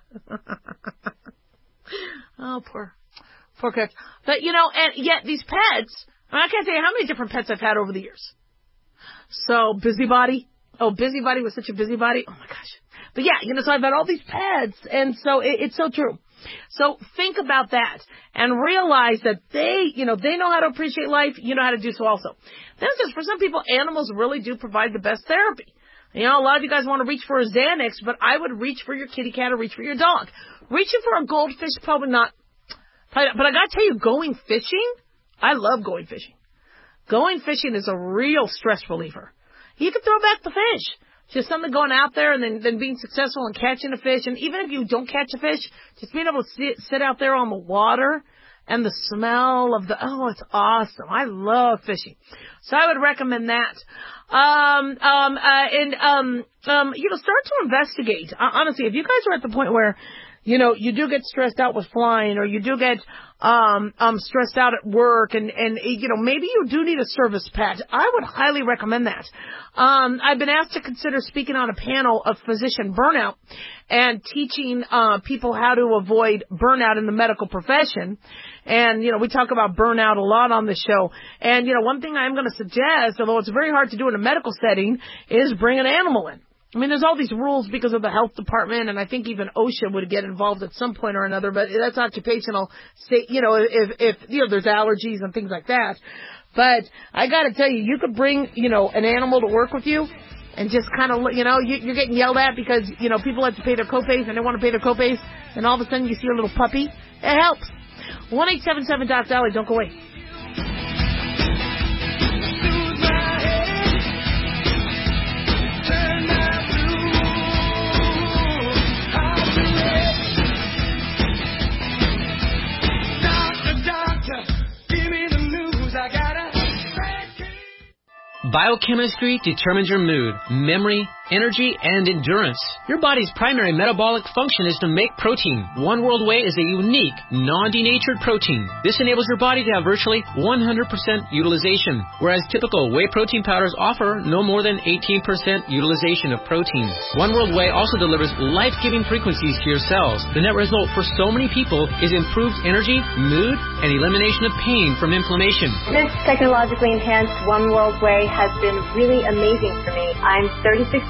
Oh, poor, poor cats. But, you know, and yet these pets, I can't tell you how many different pets I've had over the years. So, Busybody. Oh, Busybody was such a busybody. Oh, my gosh. But, yeah, you know, so I've had all these pets, and so it, it's so true. So think about that and realize that they, you know, they know how to appreciate life. You know how to do so also. That's just, for some people, animals really do provide the best therapy. You know, a lot of you guys want to reach for a Xanax, but I would reach for your kitty cat or reach for your dog. Reaching for a goldfish, probably not. But I got to tell you, going fishing, I love going fishing. Going fishing is a real stress reliever. You can throw back the fish. Just something going out there and then, then being successful and catching a fish. And even if you don't catch a fish, just being able to sit, sit out there on the water and the smell of the, oh, it's awesome. I love fishing. So I would recommend that. Um, um, uh, and, um, um, you know, start to investigate. Uh, honestly, if you guys are at the point where, you know, you do get stressed out with flying, or you do get, um, um, stressed out at work, and, and, you know, maybe you do need a service pet, I would highly recommend that. Um, I've been asked to consider speaking on a panel of physician burnout and teaching, uh, people how to avoid burnout in the medical profession. And, you know, we talk about burnout a lot on the show. And, you know, one thing I'm going to suggest, although it's very hard to do in a medical setting, is bring an animal in. I mean, there's all these rules because of the health department, and I think even OSHA would get involved at some point or another, but that's occupational, you know, if, if, you know, there's allergies and things like that. But I gotta tell you, you could bring, you know, an animal to work with you and just kind of, you know, you, you're getting yelled at because, you know, people have to pay their copays and they want to pay their copays, and all of a sudden you see a little puppy. It helps. one eight seven seven Doc Dolly, don't go away. Biochemistry determines your mood, memory, energy, and endurance. Your body's primary metabolic function is to make protein. One World Whey is a unique, non-denatured protein. This enables your body to have virtually one hundred percent utilization, whereas typical whey protein powders offer no more than eighteen percent utilization of protein. One World Whey also delivers life-giving frequencies to your cells. The net result for so many people is improved energy, mood, and elimination of pain from inflammation. This technologically enhanced One World Whey has been really amazing for me. I'm thirty-six years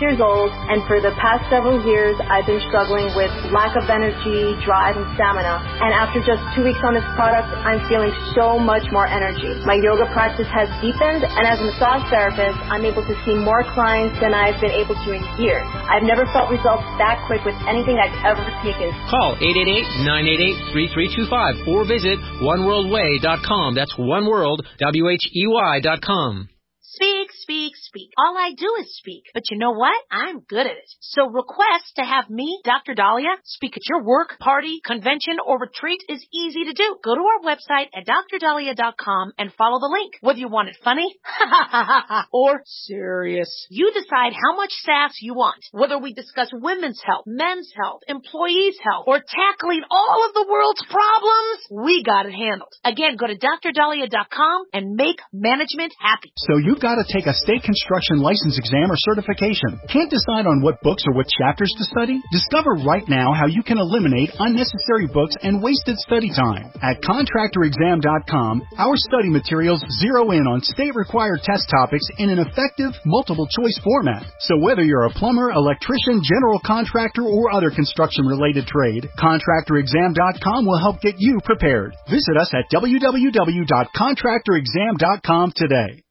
years old, and for the past several years, I've been struggling with lack of energy, drive, and stamina. And after just two weeks on this product, I'm feeling so much more energy. My yoga practice has deepened, and as a massage therapist, I'm able to see more clients than I've been able to in years. I've never felt results that quick with anything I've ever taken. Call eight eight eight, nine eight eight, three three two five or visit one world way dot com. That's one world, W H E Y dot com. Speak, speak, speak. All I do is speak. But you know what? I'm good at it. So request to have me, Doctor Dahlia, speak at your work, party, convention, or retreat is easy to do. Go to our website at D R dahlia dot com and follow the link. Whether you want it funny or serious, you decide how much sass you want. Whether we discuss women's health, men's health, employees' health, or tackling all of the world's problems, we got it handled. Again, go to D R dahlia dot com and make management happy. So you've got to take a state construction license exam or certification. Can't decide on what books or what chapters to study? Discover right now how you can eliminate unnecessary books and wasted study time. At contractor exam dot com, our study materials zero in on state-required test topics in an effective, multiple-choice format. So whether you're a plumber, electrician, general contractor, or other construction-related trade, contractor exam dot com will help get you prepared. Visit us at w w w dot contractor exam dot com today.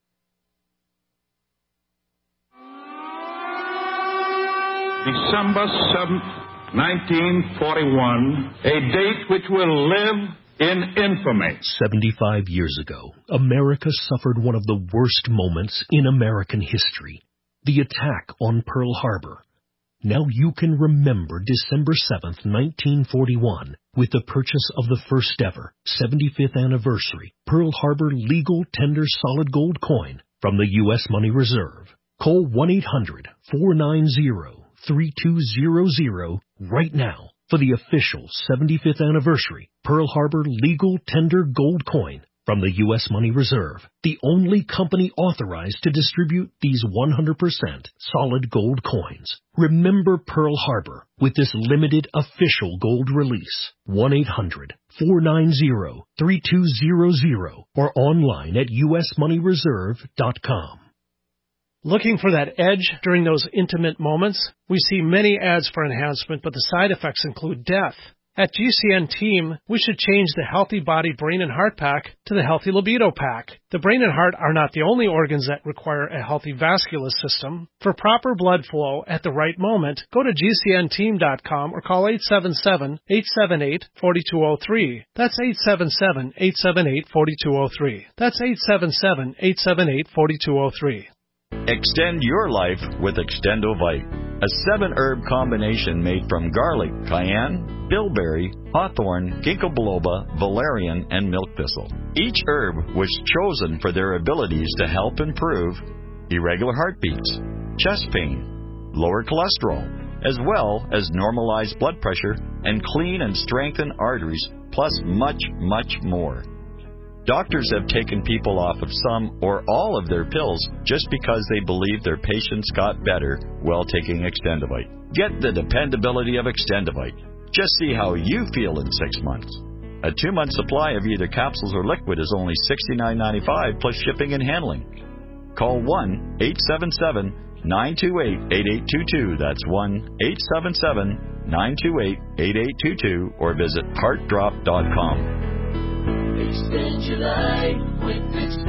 December seventh, nineteen forty-one, a date which will live in infamy. seventy-five years ago, America suffered one of the worst moments in American history, the attack on Pearl Harbor. Now you can remember December seventh, nineteen forty-one, with the purchase of the first ever seventy-fifth anniversary Pearl Harbor legal tender solid gold coin from the U S Money Reserve. Call one eight hundred, four nine zero, three two zero zero right now for the official seventy-fifth anniversary Pearl Harbor legal tender gold coin from the U S Money Reserve, the only company authorized to distribute these one hundred percent solid gold coins. Remember Pearl Harbor with this limited official gold release. one eight hundred, four nine zero, three two zero zero or online at U S money reserve dot com. Looking for that edge during those intimate moments? We see many ads for enhancement, but the side effects include death. At G C N Team, we should change the Healthy Body Brain and Heart Pack to the Healthy Libido Pack. The brain and heart are not the only organs that require a healthy vascular system. For proper blood flow at the right moment, go to G C N team dot com or call eight seven seven, eight seven eight, four two zero three. That's eight seven seven, eight seven eight, four two zero three. That's eight seven seven, eight seven eight, four two zero three. Extend your life with Extendovite, a seven-herb combination made from garlic, cayenne, bilberry, hawthorn, ginkgo biloba, valerian, and milk thistle. Each herb was chosen for their abilities to help improve irregular heartbeats, chest pain, lower cholesterol, as well as normalize blood pressure and clean and strengthen arteries, plus much, much more. Doctors have taken people off of some or all of their pills just because they believe their patients got better while taking Extendovite. Get the dependability of Extendovite. Just see how you feel in six months. A two-month supply of either capsules or liquid is only sixty-nine ninety-five plus shipping and handling. Call one eight seven seven, nine two eight, eight eight two two. That's one eight seven seven, nine two eight, eight eight two two or visit heart drop dot com. Extend your life with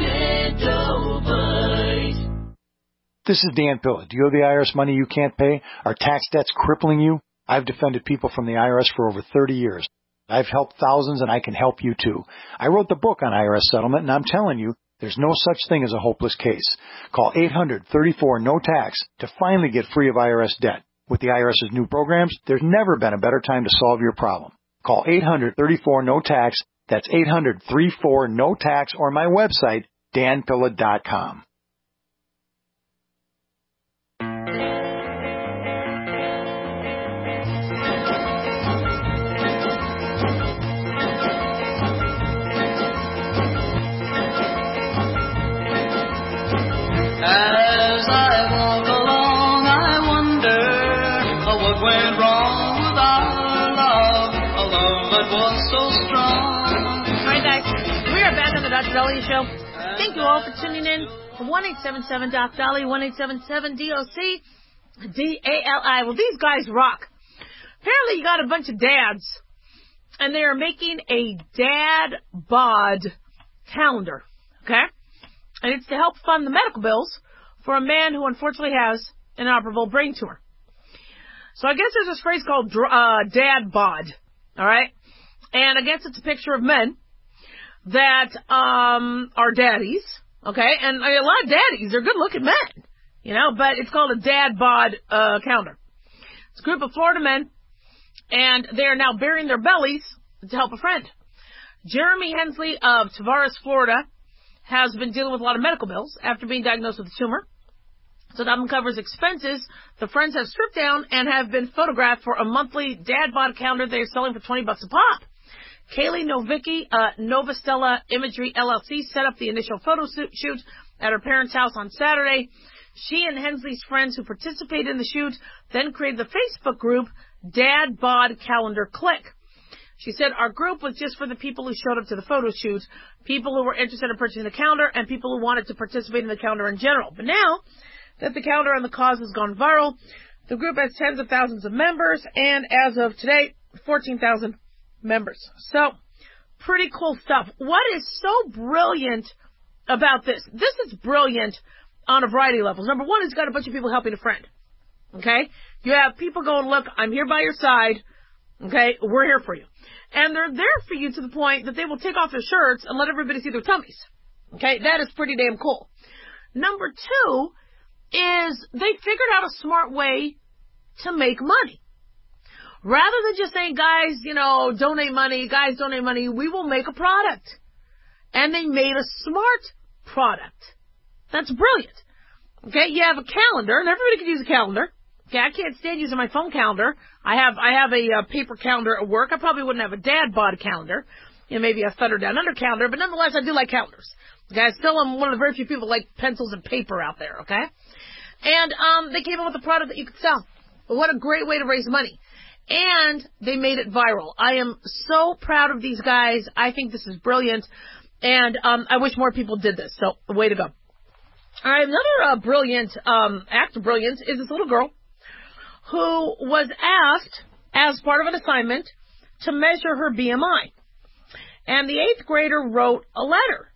Extendovite. This is Dan Pilla. Do you owe the I R S money you can't pay? Are tax debts crippling you? I've defended people from the I R S for over thirty years. I've helped thousands, and I can help you too. I wrote the book on I R S settlement, and I'm telling you, there's no such thing as a hopeless case. Call eight hundred, thirty-four, no tax to finally get free of I R S debt. With the IRS's new programs, there's never been a better time to solve your problem. Call eight hundred, thirty-four, no tax. That's eight hundred, thirty-four, no tax or my website, dan pilla dot com. As I walk along, I wonder what went wrong with our love, a love that was so strong. We are back on the Doctor Dahlia Show. Thank you all for tuning in to one eight seven seven, D O C, Dolly, one eight seven seven, D O C. D A L I. Well, these guys rock. Apparently you got a bunch of dads, and they are making a dad bod calendar, okay? And it's to help fund the medical bills for a man who unfortunately has an inoperable brain tumor. So I guess there's this phrase called uh, dad bod, all right? And I guess it's a picture of men that um, are daddies, okay? And I mean, a lot of daddies, they're good-looking men, you know, but it's called a dad bod uh, calendar. It's a group of Florida men, and they are now burying their bellies to help a friend. Jeremy Hensley of Tavares, Florida, has been dealing with a lot of medical bills after being diagnosed with a tumor. So that covers expenses. The friends have stripped down and have been photographed for a monthly dad bod calendar they're selling for twenty bucks a pop. Kaylee Novicki, uh, Novastella Imagery L L C, set up the initial photo shoot at her parents' house on Saturday. She and Hensley's friends who participated in the shoot then created the Facebook group Dad Bod Calendar Click. She said, our group was just for the people who showed up to the photo shoot, people who were interested in purchasing the calendar, and people who wanted to participate in the calendar in general. But now that the calendar and the cause has gone viral, the group has tens of thousands of members, and as of today, fourteen thousand members. So, pretty cool stuff. What is so brilliant about this? This is brilliant on a variety of levels. Number one, it's got a bunch of people helping a friend. Okay? You have people going, look, I'm here by your side. Okay? We're here for you. And they're there for you to the point that they will take off their shirts and let everybody see their tummies. Okay? That is pretty damn cool. Number two is they figured out a smart way to make money. Rather than just saying, guys, you know, donate money, guys, donate money, we will make a product. And they made a smart product. That's brilliant. Okay? You have a calendar, and everybody can use a calendar. Okay, I can't stand using my phone calendar. I have I have a uh, paper calendar at work. I probably wouldn't have a dad bod calendar. You know, maybe a Thunder Down Under calendar, but nonetheless, I do like calendars. Okay, I still am one of the very few people who like pencils and paper out there, okay? And um, they came up with a product that you could sell. But what a great way to raise money. And they made it viral. I am so proud of these guys. I think this is brilliant. And um, I wish more people did this. So, way to go. All right, another uh, brilliant um, act of brilliance is this little girl who was asked, as part of an assignment, to measure her B M I. And the eighth grader wrote a letter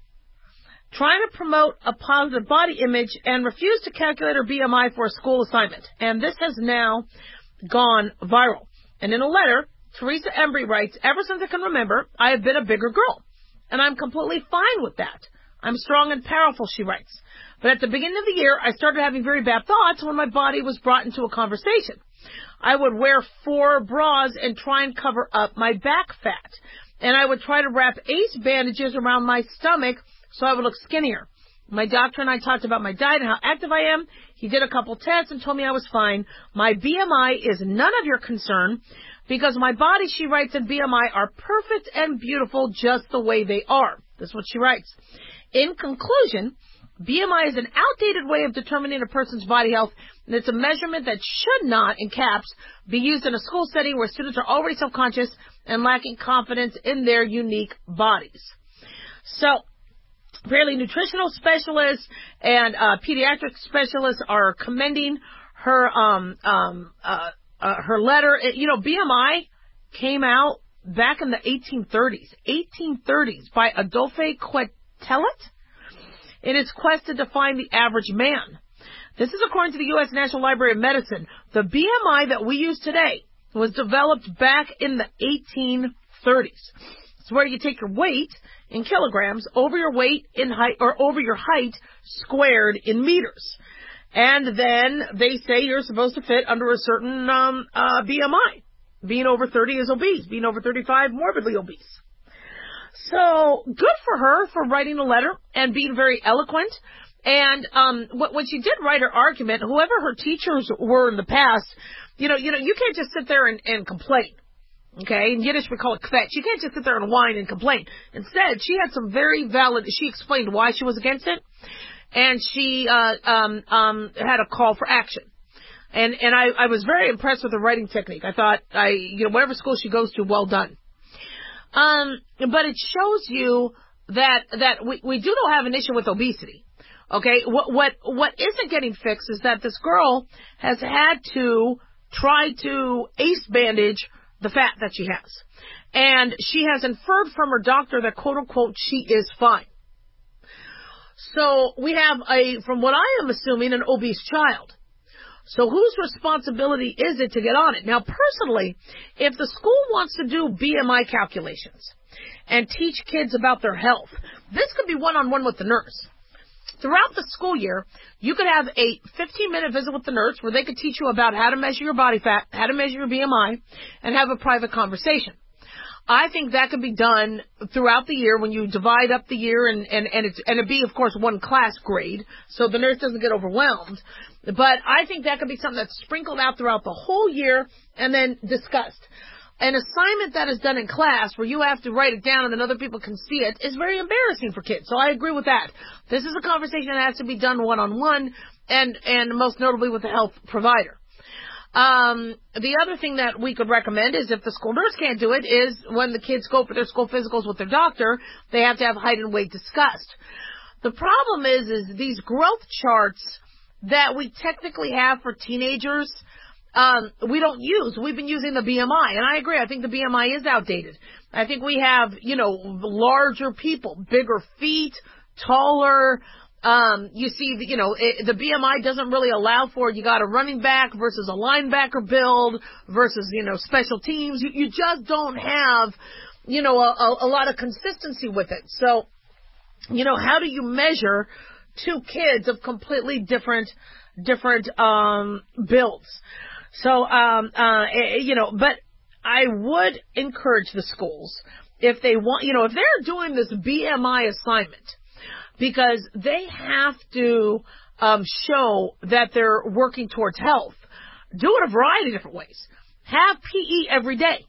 trying to promote a positive body image and refused to calculate her B M I for a school assignment. And this has now gone viral. And in a letter, Teresa Embry writes, ever since I can remember, I have been a bigger girl. And I'm completely fine with that. I'm strong and powerful, she writes. But at the beginning of the year, I started having very bad thoughts when my body was brought into a conversation. I would wear four bras and try and cover up my back fat. And I would try to wrap ace bandages around my stomach so I would look skinnier. My doctor and I talked about my diet and how active I am. He did a couple tests and told me I was fine. My B M I is none of your concern because my body, she writes, and B M I are perfect and beautiful just the way they are. That's what she writes. In conclusion, B M I is an outdated way of determining a person's body health, and it's a measurement that should not, in caps, be used in a school setting where students are already self-conscious and lacking confidence in their unique bodies. So, apparently nutritional specialists and uh, pediatric specialists are commending her um, um, uh, uh, her letter. You know, B M I came out back in the eighteen thirties, eighteen thirties by Adolphe Quetelet in its quest to define the average man. This is according to the U S National Library of Medicine. The B M I that we use today was developed back in the eighteen thirties. It's where you take your weight in kilograms over your weight in height, or over your height squared in meters. And then they say you're supposed to fit under a certain um, uh, B M I. Being over thirty is obese. Being over thirty-five, morbidly obese. So, good for her for writing a letter and being very eloquent. And um, when she did write her argument, whoever her teachers were in the past, you know, you know, you can't just sit there and, and complain. Okay, in Yiddish we call it kvetch. You can't just sit there and whine and complain. Instead, she had some very valid, she explained why she was against it, and she uh, um, um, had a call for action. And and I, I was very impressed with her writing technique. I thought, I you know, whatever school she goes to, well done. Um, but it shows you that that we, we do not have an issue with obesity. Okay, what what what isn't getting fixed is that this girl has had to try to ace bandage the fat that she has. And she has inferred from her doctor that, quote unquote, she is fine. So we have a, from what I am assuming, an obese child. So whose responsibility is it to get on it? Now, personally, if the school wants to do B M I calculations and teach kids about their health, this could be one-on-one with the nurse. Throughout the school year, you could have a fifteen-minute visit with the nurse where they could teach you about how to measure your body fat, how to measure your B M I, and have a private conversation. I think that could be done throughout the year when you divide up the year, and, and, and, it's, and it be, of course, one class grade, so the nurse doesn't get overwhelmed. But I think that could be something that's sprinkled out throughout the whole year and then discussed. An assignment that is done in class where you have to write it down and then other people can see it is very embarrassing for kids. So I agree with that. This is a conversation that has to be done one-on-one and, and most notably with the health provider. Um, the other thing that we could recommend is if the school nurse can't do it is when the kids go for their school physicals with their doctor, they have to have height and weight discussed. The problem is, is these growth charts that we technically have for teenagers, um, we don't use. We've been using the B M I, and I agree. I think the B M I is outdated. I think we have, you know, larger people, bigger feet, taller. Um, you see, you know, it, the B M I doesn't really allow for, you got a running back versus a linebacker build versus, you know, special teams. You, you just don't have, you know, a, a lot of consistency with it. So, you know, how do you measure two kids of completely different, different, um, builds? So, um, uh, you know, but I would encourage the schools if they want, you know, if they're doing this B M I assignment, because they have to um, show that they're working towards health. Do it a variety of different ways. Have P E every day.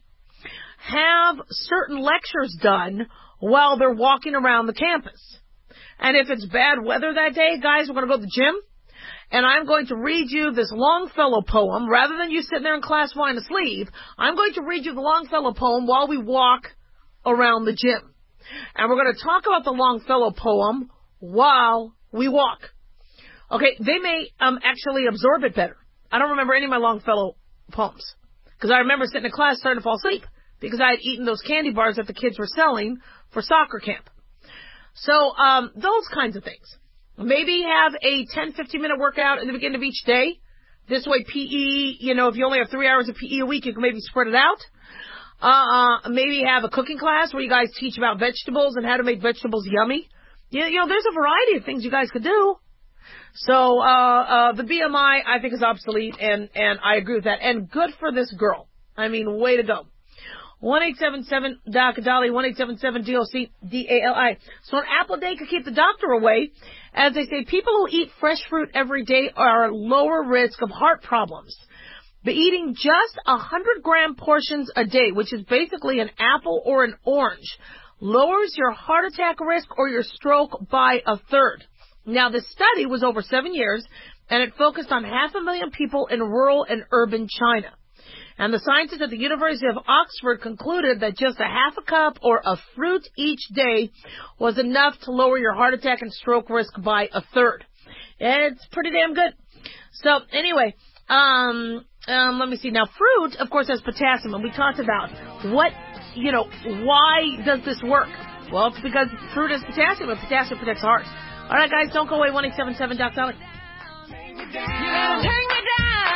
Have certain lectures done while they're walking around the campus. And if it's bad weather that day, guys, we're going to go to the gym, and I'm going to read you this Longfellow poem. Rather than you sitting there in class wanting to sleep, I'm going to read you the Longfellow poem while we walk around the gym. And we're going to talk about the Longfellow poem while we walk. Okay, they may um, actually absorb it better. I don't remember any of my Longfellow poems because I remember sitting in class starting to fall asleep because I had eaten those candy bars that the kids were selling for soccer camp. So um, those kinds of things. Maybe have a ten, fifteen minute workout in the beginning of each day. This way P E, you know, if you only have three hours of P E a week, you can maybe spread it out. Uh, uh, maybe have a cooking class where you guys teach about vegetables and how to make vegetables yummy. You, you know, there's a variety of things you guys could do. So, uh, uh, the B M I, I think, is obsolete, and, and I agree with that. And good for this girl. I mean, way to go. one eight seven seven D O C D A L I, one eight seven seven D O C D A L I. So an apple a day could keep the doctor away. As they say, people who eat fresh fruit every day are lower risk of heart problems. But eating just one hundred gram portions a day, which is basically an apple or an orange, lowers your heart attack risk or your stroke by a third. Now, this study was over seven years, and it focused on half a million people in rural and urban China. And the scientists at the University of Oxford concluded that just a half a cup or a fruit each day was enough to lower your heart attack and stroke risk by a third. It's pretty damn good. So, anyway, um, um, let me see. Now, fruit, of course, has potassium, and we talked about what, you know, why does this work? Well, it's because fruit has potassium, and potassium protects the heart. All right, guys, don't go away. one eight seven seven D O C D A L I. Take me down, take me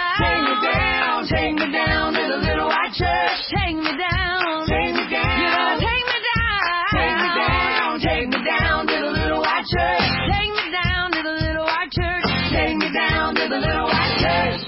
down, take me down to the little white church. Take me down, take me down, you know, take me down, take me down, take me down to the little white church. Take me down to the little white church. Take me down to the little white church.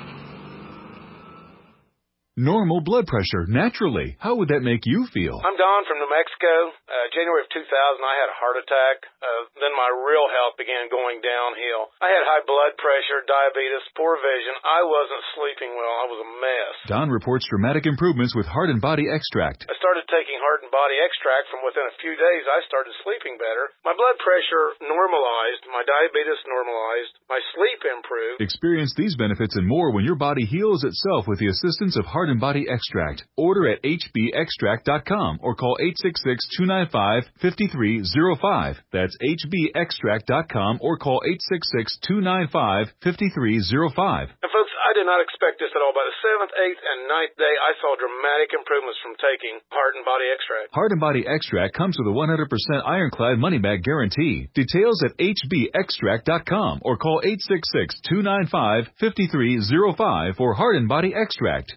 Normal blood pressure, naturally. How would that make you feel? I'm Don from New Mexico. Uh, January of two thousand, I had a heart attack. Uh, then my real health began going downhill. I had high blood pressure, diabetes, poor vision. I wasn't sleeping well. I was a mess. Don reports dramatic improvements with Heart and Body Extract. I started taking Heart and Body Extract. From within a few days, I started sleeping better. My blood pressure normalized. My diabetes normalized. My sleep improved. Experience these benefits and more when your body heals itself with the assistance of Heart Heart and Body Extract. Order at h b extract dot com or call eight six six, two nine five, five three zero five. That's h b extract dot com or call eight six six, two nine five, five three zero five. And folks, I did not expect this at all. By the seventh, eighth, and ninth day, I saw dramatic improvements from taking Heart and Body Extract. Heart and Body Extract comes with a one hundred percent ironclad money-back guarantee. Details at h b extract dot com or call eight six six, two nine five, five three zero five for Heart and Body Extract.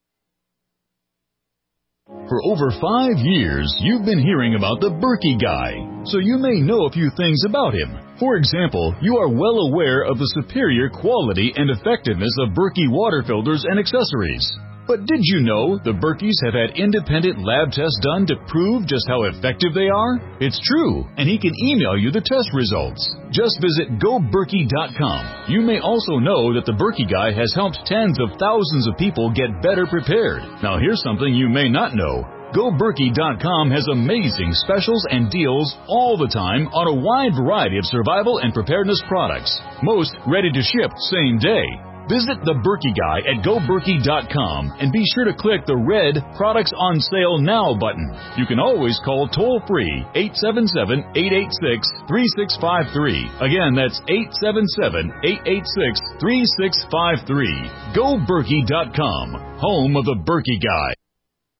For over five years, you've been hearing about the Berkey Guy, so you may know a few things about him. For example, you are well aware of the superior quality and effectiveness of Berkey water filters and accessories. But did you know the Berkeys have had independent lab tests done to prove just how effective they are? It's true, and he can email you the test results. Just visit go berkey dot com. You may also know that the Berkey Guy has helped tens of thousands of people get better prepared. Now here's something you may not know. go berkey dot com has amazing specials and deals all the time on a wide variety of survival and preparedness products. Most ready to ship same day. Visit the Berkey Guy at go berkey dot com and be sure to click the red Products on Sale Now button. You can always call toll-free eight seven seven, eight eight six, three six five three. Again, that's eight seven seven, eight eight six, three six five three. go berkey dot com, home of the Berkey Guy.